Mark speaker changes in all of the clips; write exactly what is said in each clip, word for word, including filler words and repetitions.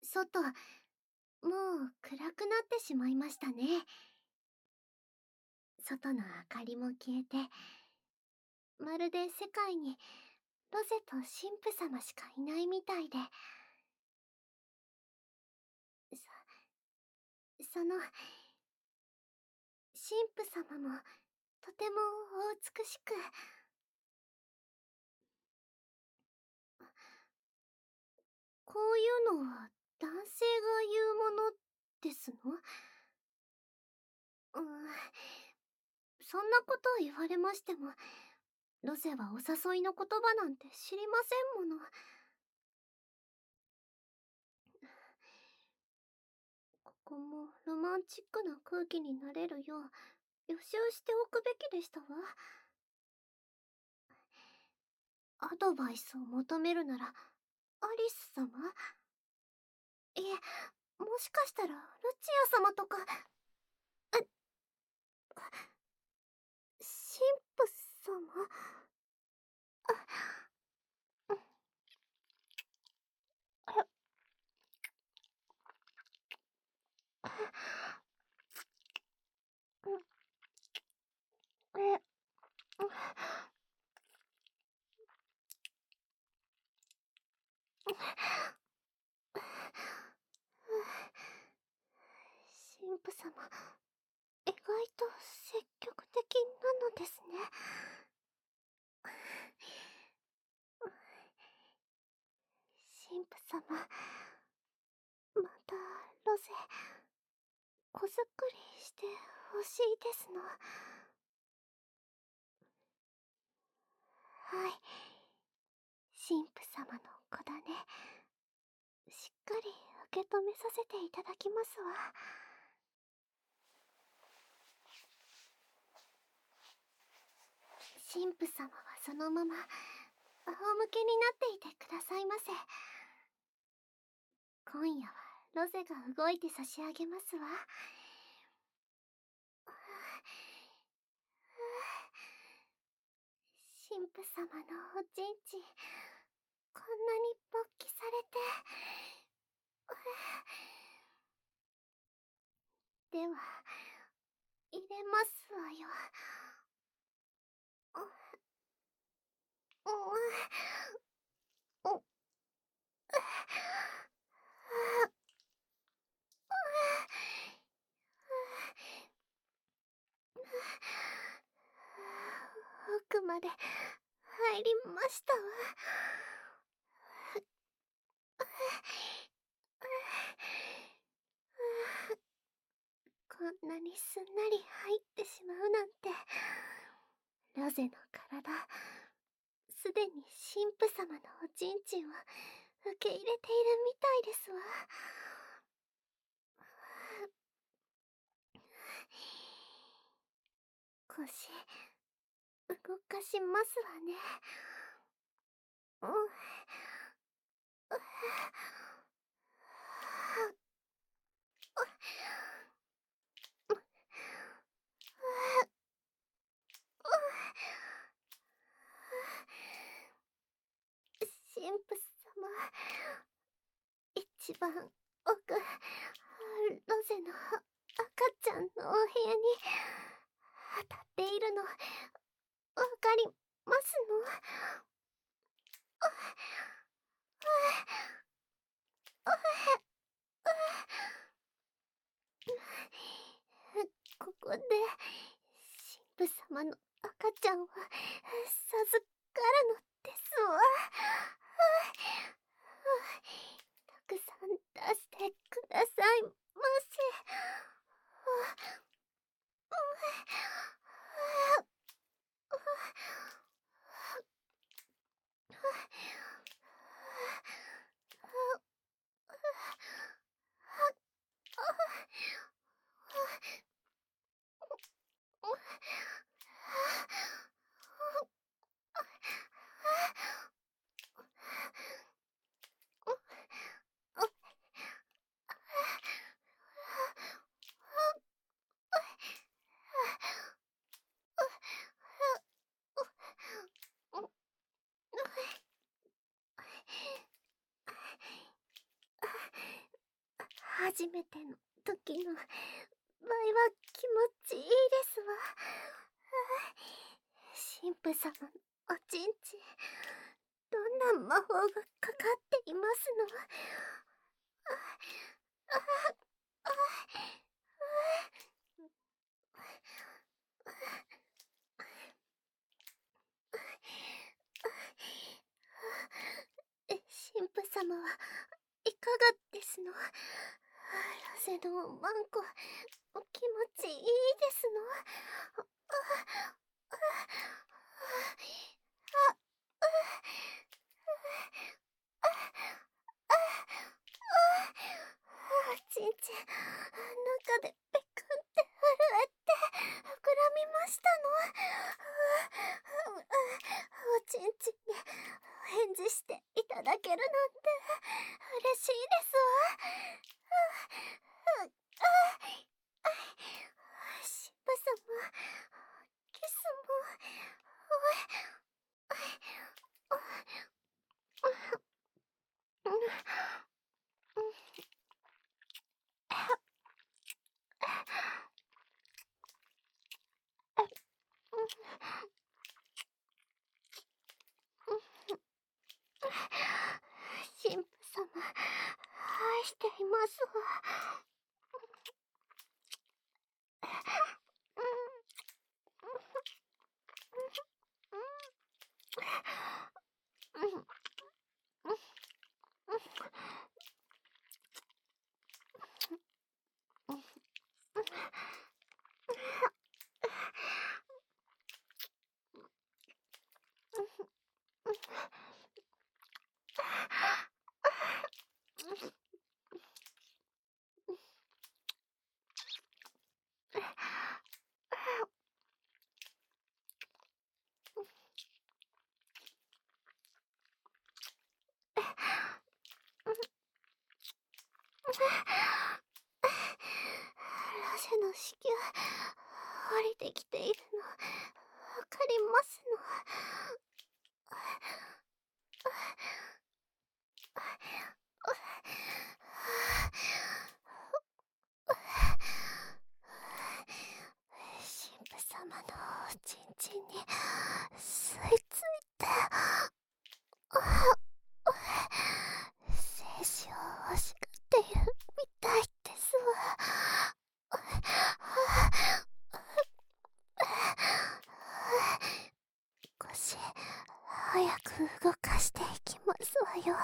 Speaker 1: 外、もう暗くなってしまいましたね。外の明かりも消えて、まるで世界にロゼと神父様しかいないみたいで。そ、その、神父様もとてもお美しく。こういうのは男性が言うものですの？うん、そんなことを言われましても、ロゼはお誘いの言葉なんて知りませんもの。ここもロマンチックな空気になれるよう予習しておくべきでしたわ。アドバイスを求めるならアリス様？いえ、もしかしたらルチア様とか。あ、神父様？あ、え、神父様、意外と積極的なのですね。神父様、またロゼ、子作りしてほしいですの。はい、神父様の子だね。しっかり受け止めさせていただきますわ。神父様はそのまま仰向けになっていてくださいませ。今夜はロゼが動いて差し上げますわ。神父様のおちんちん、こんなに勃起されて。では入れますわよ。奥まで入りましたわ。こんなにすんなり入ってしまうなんて。ロゼの体、すでに神父様のおちんちんを受け入れているみたいですわ。腰動かしますわね。うん、神父様、一番奥、ロゼの赤ちゃんのお部屋に当たっているのわかりますの？ここで神父様の赤ちゃんを授かるのですわ。たくさん出してくださいませ。 初めての時の場合は気持ちいいですわ。神父様のおちんちん、どんな魔法がかかっていますの？あああえ、神父様はいかがですの？ラゼのワンコ、お気持ちいいですの？あああおちんちん、中でペクンって震えて膨らみましたの？おちんちんに返事していただけるなんて嬉しいですわ。神父様、キスも、神父様、愛していますわ。ラジェの子宮、降りてきているの、わかりますの？神父様のおちんちんに吸い付いて、精子を欲しがっているみたいですわ。少し早く動かしていきますわよ。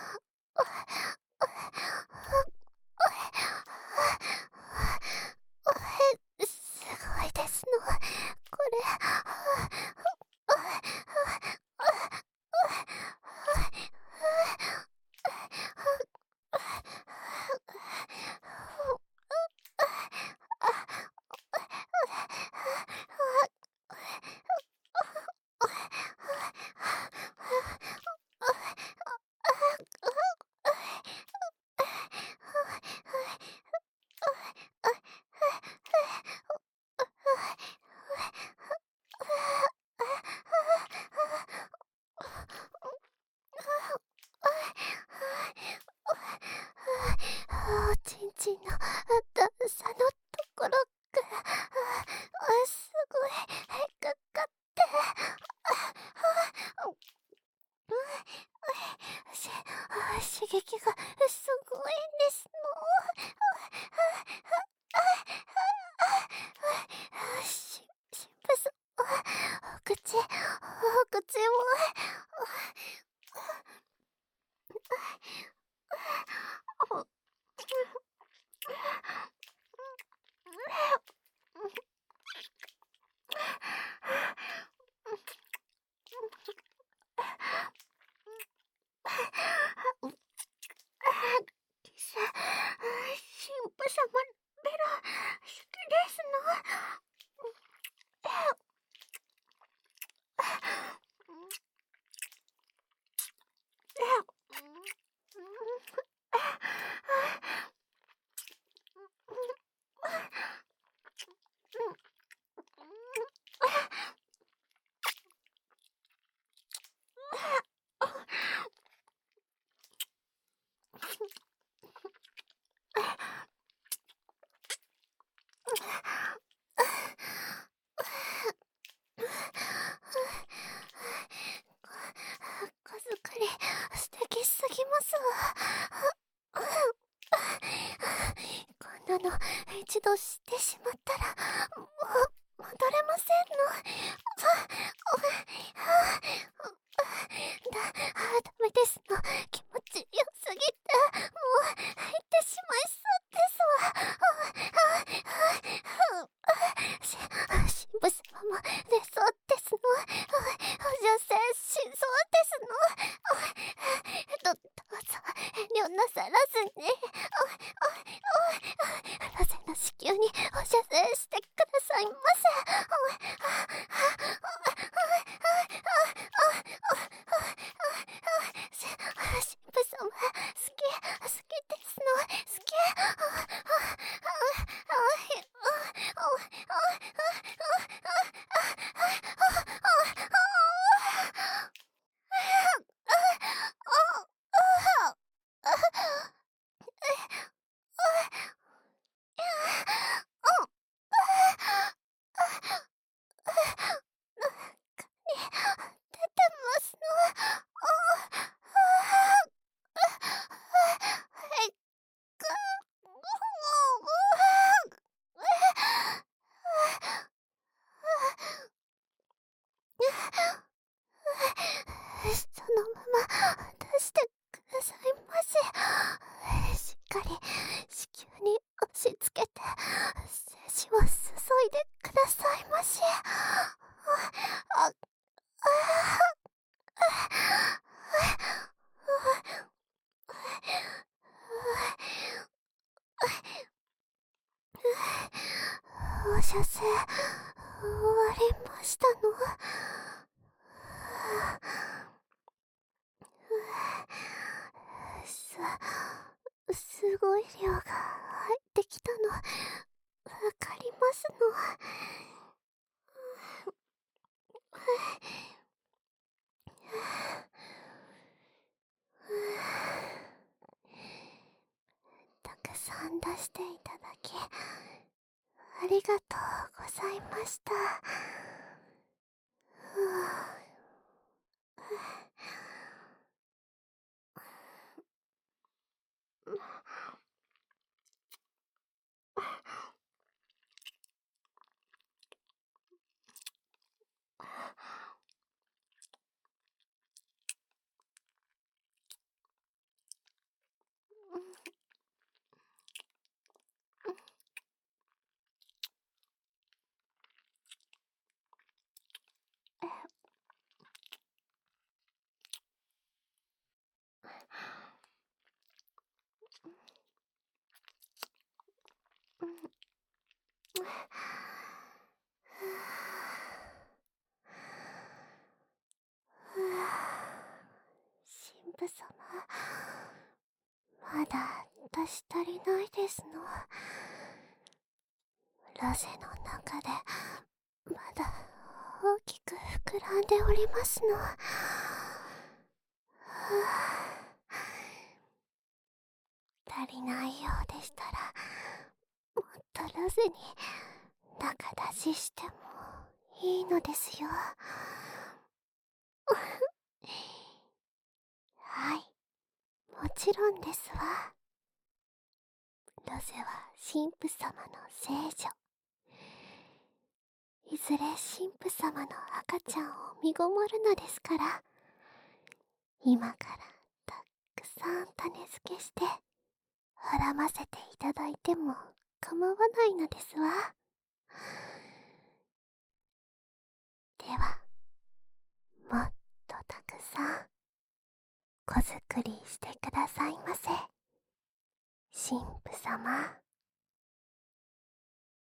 Speaker 1: すごいですの、これ。おちんちんの段差のところがすごいかかってし刺激がすごいんですの。し神父さん、お口お口もキス、神父様ベロ好きですの。 の一度してしまったらもう戻れませんの。だ、ダメですの。気持ちよすぎてもう入ってしまいそうですわ。し、神父様も出そうですの。女性しそうですの。ど、どうぞ遠慮なさらずにロゼの子宮にお射精してくださいませ。神父様好き好きですの。好き。出てますの。そのまま出してくださいませ。しっかり子宮に押し付けて精子を注いでくださいませ。あ、お射精終わりましたの。す、すごい量が入ってきたのわかりますの。たくさん出していただきありがとうございました。神父様、まだ出し足りないですの。ロゼの中でまだ大きく膨らんでおりますの。足りないようでしたらもっとロゼに中出ししてもいいのですよ。はい、もちろんですわ。ロゼは神父様の聖女。いずれ神父様の赤ちゃんを身ごもるのですから、今からたくさん種付けしてはらませていただいても構わないのですわ。ではもっとたくさん子作りしてくださいませ、神父様。